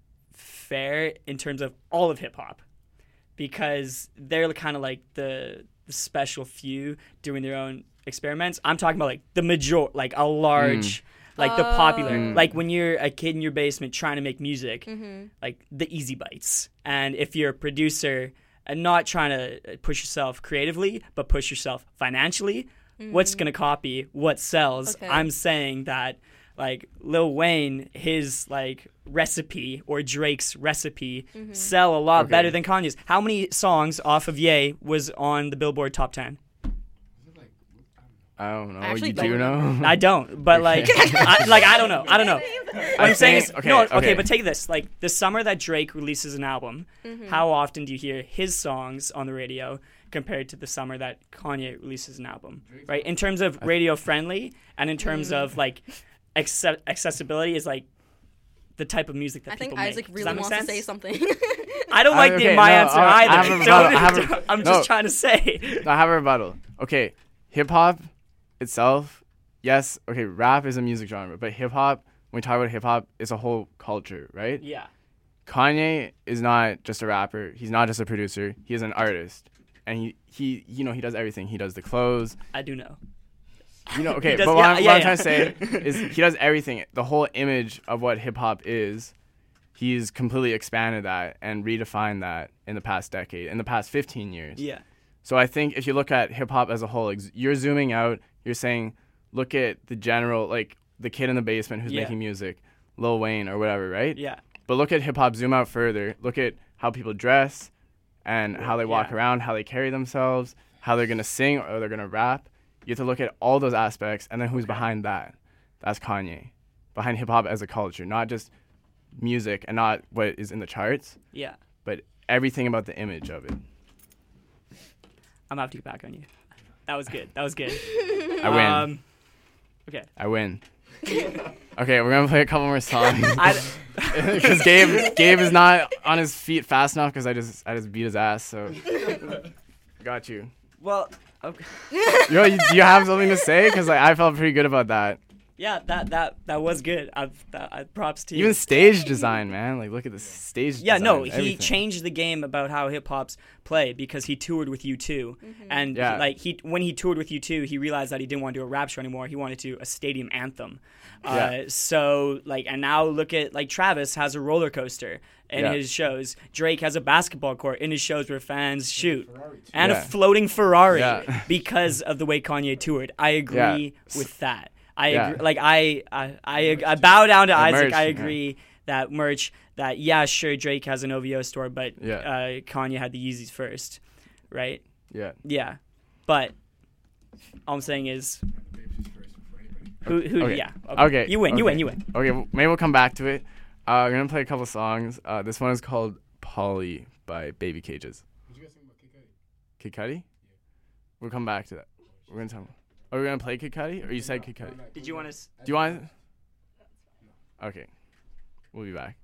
fair in terms of all of hip hop, because they're kind of like the, the special few doing their own experiments. I'm talking about like the major, like a large, like the popular, Oh. like when you're a kid in your basement trying to make music, Mhm. like the easy bites. And if you're a producer and not trying to push yourself creatively, but push yourself financially, what's Mhm. gonna copy what sells? Okay. I'm saying that like Lil Wayne, his like recipe or Drake's recipe Mhm. sell a lot Okay. better than Kanye's. How many songs off of Ye was on the Billboard Top ten? I don't know. I actually You don't do know? I don't, but like, I, like I don't know. I don't know. What I'm saying is, think- no, okay, okay, okay. but take this. Like the summer that Drake releases an album, Mhm. how often do you hear his songs on the radio compared to the summer that Kanye releases an album? Right, in terms of radio friendly and in terms Mm. of like acce- accessibility is like the type of music that I think people Isaac make. Does really that make wants sense? to say something. I don't I- like okay, the, my no, answer I- I either. have a Don't- rebuttal, I have a- I'm no. just trying to say. I have a rebuttal. Okay, hip hop itself, yes. Okay, rap is a music genre, but hip hop, when we talk about hip hop, it's a whole culture, right? Yeah. Kanye is not just a rapper. He's not just a producer. He is an artist, and he he you know he does everything. He does the clothes. I do know. You know, okay, He does- but what, yeah, I'm, what yeah, I'm yeah. trying to say is he does everything. The whole image of what hip hop is, he's completely expanded that and redefined that in the past decade, in the past fifteen years. Yeah. So I think if you look at hip hop as a whole, ex- you're zooming out. You're saying, look at the general, like the kid in the basement who's Yeah. making music, Lil Wayne or whatever, right? Yeah. But look at hip hop. Zoom out further. Look at how people dress, and how they walk Yeah. around, how they carry themselves, how they're gonna sing or they're gonna rap. You have to look at all those aspects, and then who's behind that? That's Kanye, behind hip hop as a culture, not just music and not what is in the charts. Yeah. But everything about the image of it. I'm gonna have to get back on you. That was good. That was good. I win. Um, okay. I win. Okay, we're gonna play a couple more songs. I- Because Gabe, Gabe is not on his feet fast enough because I just, I just beat his ass. So, got you. Well, okay. Yo, you, do you have something to say? Because like I felt pretty good about that. Yeah, that that that was good. I've that, I, props to you. Even stage design, man. Like look at the stage. Yeah, design, no, he everything. changed the game about how hip hop's play because he toured with U two, and Yeah. like he when he toured with U two, he realized that he didn't want to do a rap show anymore. He wanted to do a stadium anthem. Uh, Yeah. So like, and now look at like Travis has a roller coaster in Yeah. his shows. Drake has a basketball court in his shows where fans shoot, and Yeah. a floating Ferrari Yeah. because of the way Kanye toured. I agree with that. I Yeah. agree. Like I, I, I, I bow down to The Isaac. merch, I yeah. agree that merch. That yeah, sure, Drake has an O V O store, but Yeah. uh, Kanye had the Yeezys first, right? Yeah. Yeah, but all I'm saying is, who, who, Okay. yeah, Okay. you win, you win, okay. you win. Okay, well, maybe we'll come back to it. Uh, we're gonna play a couple songs. Uh, this one is called "Polly" by Baby Cages. Kid Cudi? We'll come back to that. We're gonna talk. Are we gonna play Kid Cudi, or you said Kid Cudi? Did you want to? Do you want? Okay, we'll be back.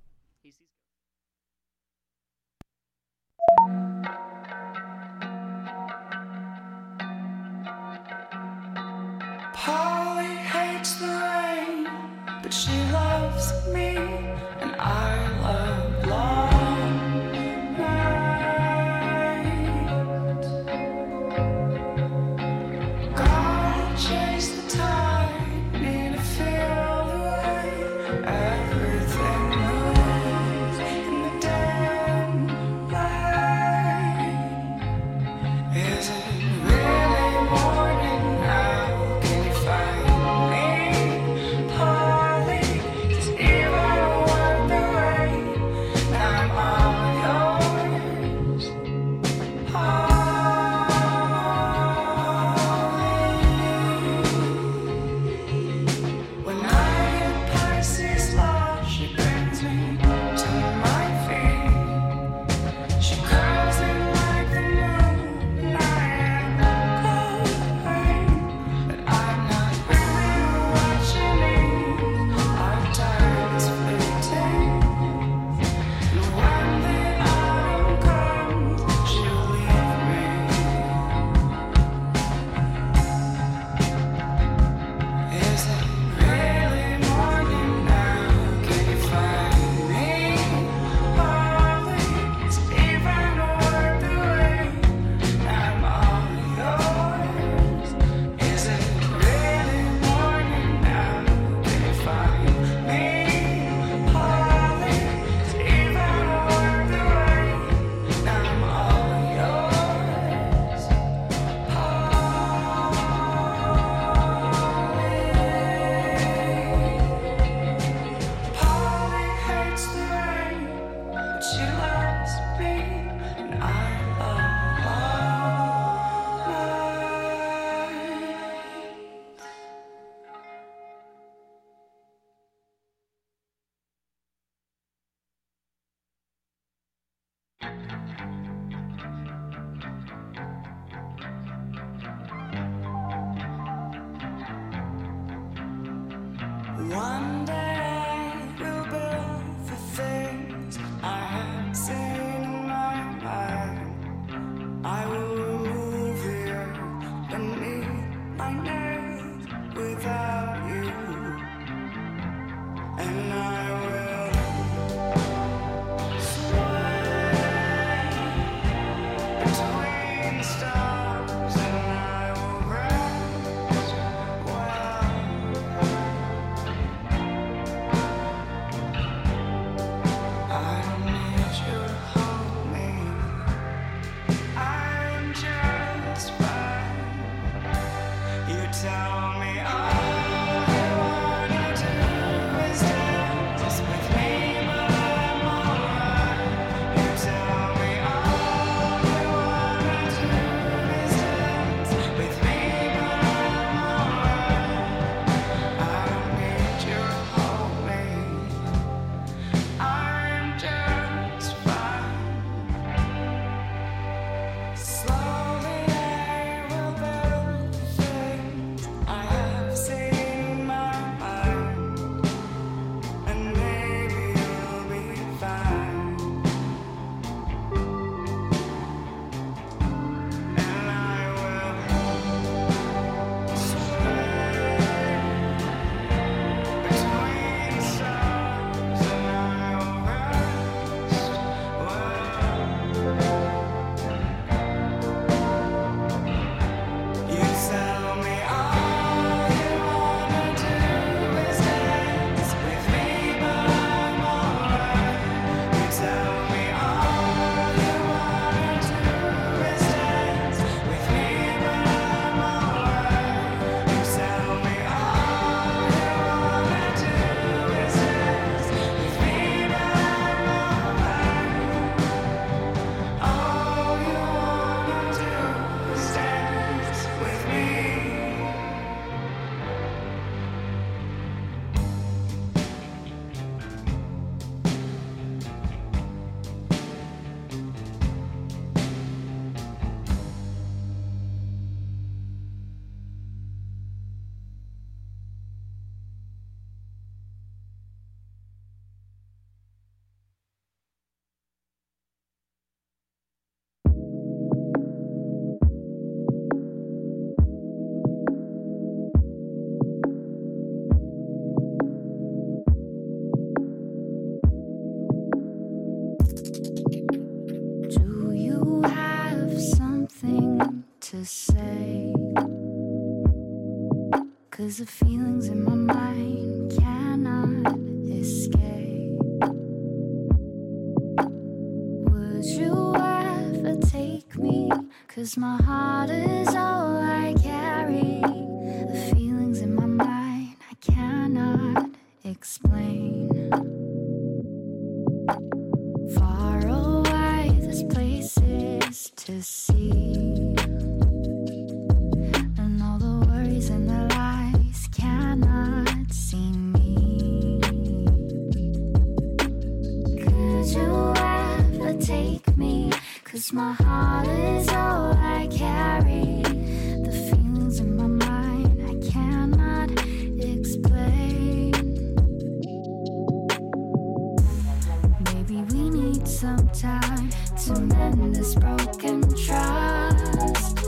Polly hates the rain, but she loves me, and I love long nights. Gotta chase the tide, need to feel the way. Everything moves in the dim light. Is it really morning now? Can you find me, Polly? 'Cause even with the rain, One day I will build the things I have seen in my mind. I will remove the earth beneath my nails without you. And I will sway between stars, and I will rest well. I don't need you to hold me. I'm just fine. You tell me all you wanna do is dance with me, but I'm alright. You tell me all you wanna do is dance with me, but I'm alright. I don't need you to hold me. I'm just fine. Slowly I will build the things I have seen in my mind, and maybe you'll be fine. And I will sway between stars, and I will rest well. You tell me all you wanna do is dance with me, but I'm alright. You tell me all you wanna do is dance with me, but I'm alright. You tell me all you wanna do is dance with me, but I'm alright. All you wanna do is dance with me. Do you have something to say? 'Cause the feelings in my mind cannot escape. Would you ever take me? 'Cause my heart is all I carry. The feelings in my mind I cannot explain. Far away, there's places to see, and all the worries and the lies cannot see me. Could you ever take me? 'Cause my heart is all I carry. The feelings in my mind I cannot explain. Maybe we need some time to mend this broken trust.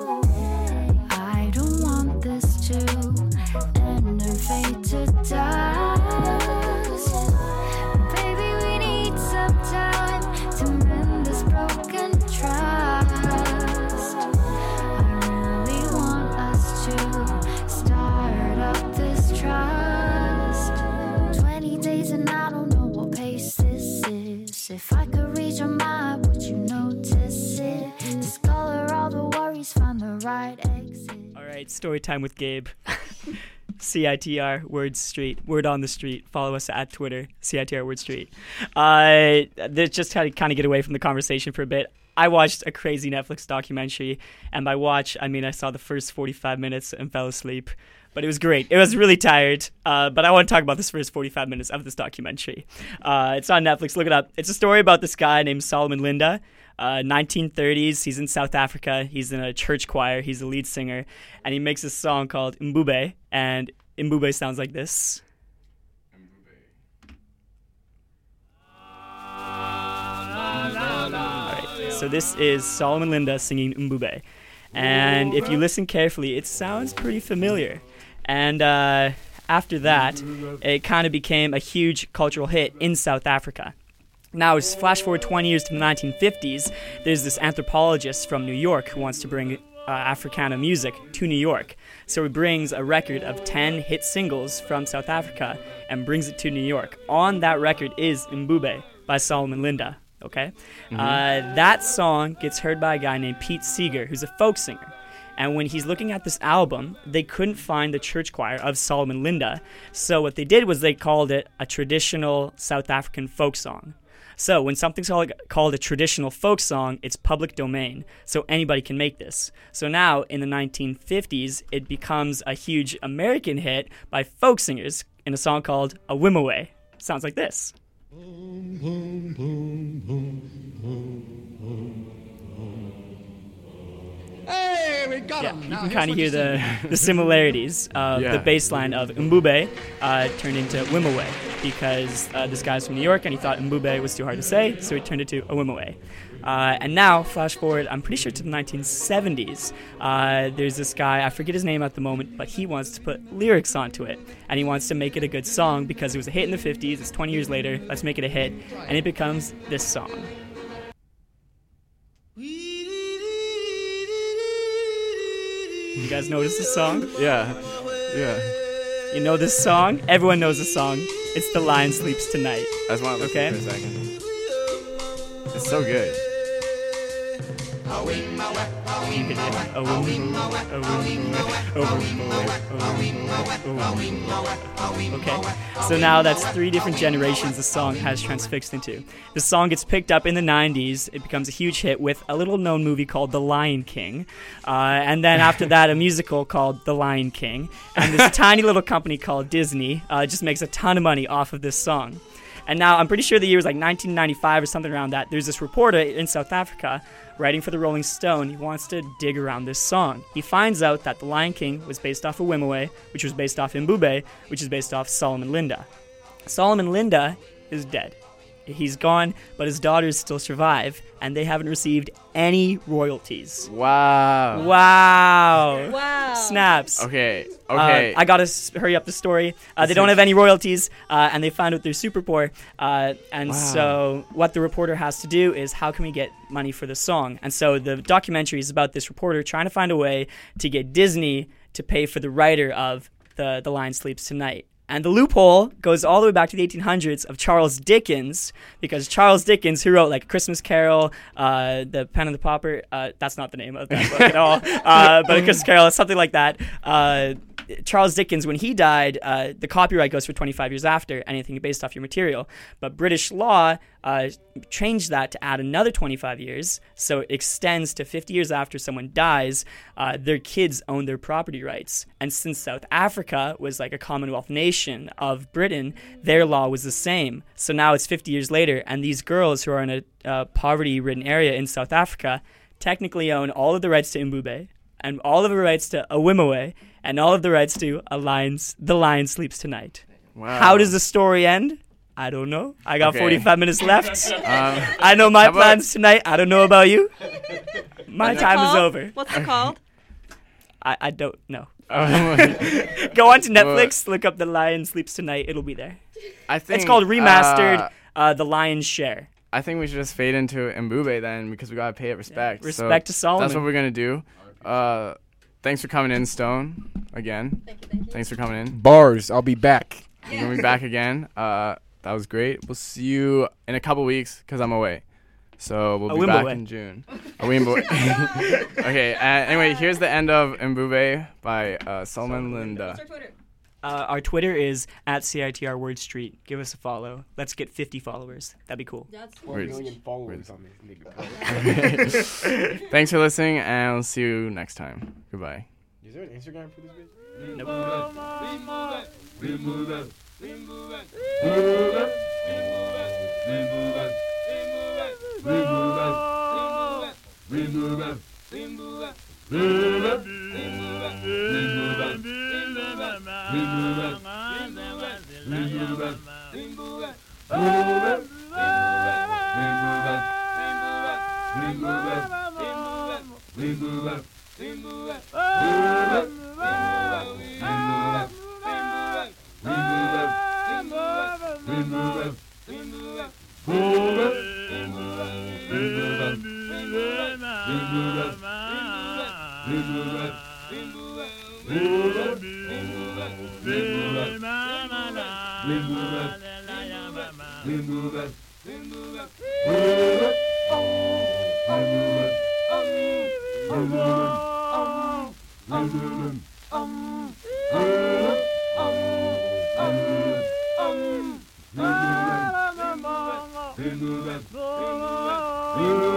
I don't want this to end or fade to dust. Baby, we need some time to mend this broken trust. I really want us to start up this trust. Twenty days and I don't know what pace this is. If I could read your mind, would you notice it? Discolor all the worries, find the right exit. All right, story time with Gabe. C I T R Word Street, Word on the Street. Follow us at Twitter, C I T R Word Street. Uh, this just had to kind of get away from the conversation for a bit. I watched a crazy Netflix documentary, and by watch, I mean I saw the first forty-five minutes and fell asleep. But it was great. It was really tired, uh, but I want to talk about this first forty-five minutes of this documentary. Uh, it's on Netflix. Look it up. It's a story about this guy named Solomon Linda. Uh, nineteen thirties, he's in South Africa. He's in a church choir. He's a lead singer, and he makes a song called Mbube, and Mbube sounds like this. So this is Solomon Linda singing Mbube. And if you listen carefully, it sounds pretty familiar. And uh, after that, it kind of became a huge cultural hit in South Africa. Now, just flash forward twenty years to the nineteen fifties, there's this anthropologist from New York who wants to bring uh, Africana music to New York. So he brings a record of ten hit singles from South Africa and brings it to New York. On that record is Mbube by Solomon Linda, okay? Mhm. Uh, that song gets heard by a guy named Pete Seeger, who's a folk singer. And when he's looking at this album, they couldn't find the church choir of Solomon Linda. So what they did was they called it a traditional South African folk song. So when something's called, called a traditional folk song, it's public domain, so anybody can make this. So now, in the nineteen fifties, it becomes a huge American hit by folk singers in a song called A Wimoweh. Sounds like this. Hey, we got Yeah, him. you Now can here's kind of what hear you the, said. the similarities of Yeah. the bass line of Mbube uh, turned into Wimoweh because uh, this guy's from New York and he thought Mbube was too hard to say, so he turned it to a Wimoweh. Uh, and now, flash forward, I'm pretty sure to the nineteen seventies, uh, there's this guy, I forget his name at the moment, but he wants to put lyrics onto it. And he wants to make it a good song because it was a hit in the fifties, it's twenty years later, let's make it a hit. And it becomes this song. You guys notice this song? Yeah. Yeah. You know this song? Everyone knows this song. It's The Lion Sleeps Tonight. I just want to listen Okay? for a second. It's so good. You can hear it. A wimoweh, a wimoweh, a wimoweh, a wimoweh. Okay, so now that's three different generations the song has transfixed into. The song gets picked up in the nineties. It becomes a huge hit with a little-known movie called The Lion King. Uh, and then after that, a musical called The Lion King. And this tiny little company called Disney uh, just makes a ton of money off of this song. And now I'm pretty sure the year was like nineteen ninety-five or something around that. There's this reporter in South Africa writing for the Rolling Stone. He wants to dig around this song. He finds out that The Lion King was based off of Wimoweh, which was based off Mbube, which is based off Solomon Linda. Solomon Linda is dead. He's gone, but his daughters still survive, and they haven't received any royalties. Wow. Wow. Wow. Snaps. Okay. Okay. Uh, I gotta s- hurry up the story. Uh, they don't have any royalties, uh, and they found out they're super poor. Uh, and Wow. so, what the reporter has to do is, how can we get money for the song? And so, the documentary is about this reporter trying to find a way to get Disney to pay for the writer of the The Lion Sleeps Tonight. And the loophole goes all the way back to the eighteen hundreds of Charles Dickens, because Charles Dickens, who wrote like A Christmas Carol, uh, The Pen and the Pauper, uh, that's not the name of that book at all, uh, but A Christmas Carol, something like that. Uh, Charles Dickens, when he died, uh, the copyright goes for twenty-five years after anything based off your material. But British law uh, changed that to add another twenty-five years, so it extends to fifty years after someone dies, uh, their kids own their property rights. And since South Africa was like a Commonwealth nation of Britain, their law was the same. So now it's fifty years later, and these girls who are in a uh, poverty-ridden area in South Africa technically own all of the rights to Mbube, and all of the rights to A Wimoweh, and all of the rights to a lion's, The Lion Sleeps Tonight. Wow. How does the story end? I don't know. I got Okay. forty-five minutes left. Um, I know my how about- plans tonight. I don't know about you. My What's it time is called? over. What's it called? I, I don't know. Oh. Go on to Netflix, look up The Lion Sleeps Tonight. It'll be there. I think It's called Remastered, uh, uh, The Lion's Share. I think we should just fade into Mbube then, because we gotta pay it respect. Yeah, So respect to Solomon. That's what we're gonna do. Uh, thanks for coming in, Stone. Again. Thank you, thank you. Thanks for coming in. Bars. I'll be back. We're gonna be back again. Uh, that was great. We'll see you in a couple weeks because I'm away. So we'll A be Wimbo back way. in June. A Wimbo way. Okay. Uh, anyway, here's the end of Mbube by uh, Solomon Linda. Uh, our Twitter is at C I T R Word Street. Give us a follow. Let's get fifty followers. That'd be cool. Four million followers on this nigga. Thanks for listening, and we'll see you next time. Goodbye. Is there an Instagram for this bitch? Nope. Remove it. Remove it. Remove it. we move it, we move it, we move it, we move it, move it, we move it, we move it, we move it, we move it, we move it, we move it, we move it, we move it, we move it, we move it, we move it, move it, oh, I move it, oh, I move it, oh, I move it, oh, move it, oh, I move it, oh, we move it, we move it, we move it, we move it, we move it.